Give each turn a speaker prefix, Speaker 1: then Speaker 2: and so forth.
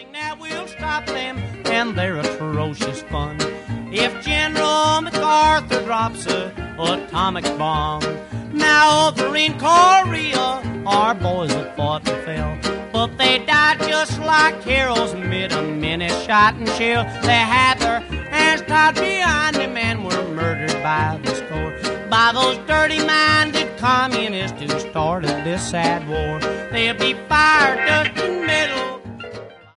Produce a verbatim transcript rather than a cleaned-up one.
Speaker 1: that will stop them and their atrocious fun. If General MacArthur drops a atomic bomb, now over in Korea, our boys have fought and fell, but they died just like heroes amid a many shot and shell. They had their hands tied behind them and were murdered by the score, by those dirty-minded communists who started this sad war. They'll be fired dust and metal